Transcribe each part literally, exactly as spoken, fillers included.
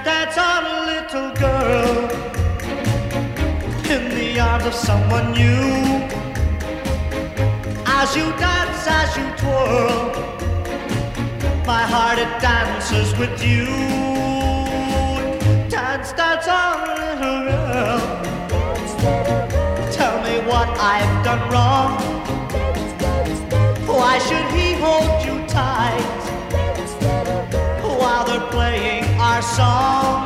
dance on, little girl, in the arms of someone new. As you dance, as you twirl, my heart it dances with you. Dance, dance on, little girl, tell me what I've done wrong. Why should he hold you tight while they're playing our song?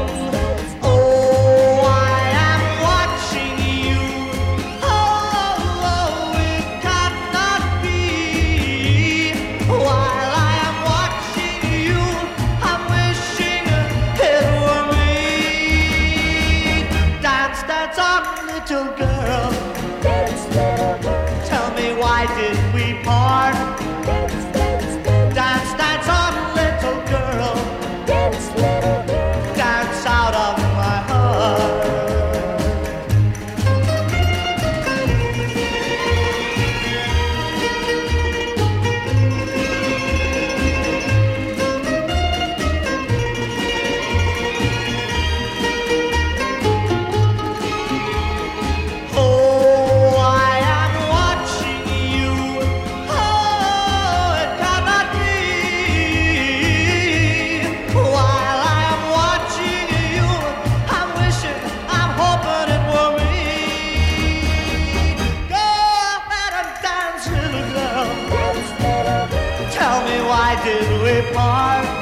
Oh, I am watching you. Oh, oh, it cannot be. While I am watching you, I'm wishing it were me. Dance, dance on, little girl. Tell me, why did we part? Dance, dance on, little girl. Dance out of my heart. Oh, I am watching you. Oh, it cannot be. While I am watching you, I'm wishing, I'm hoping it were me. Go ahead and dance, little girl. Tell me, why did we part?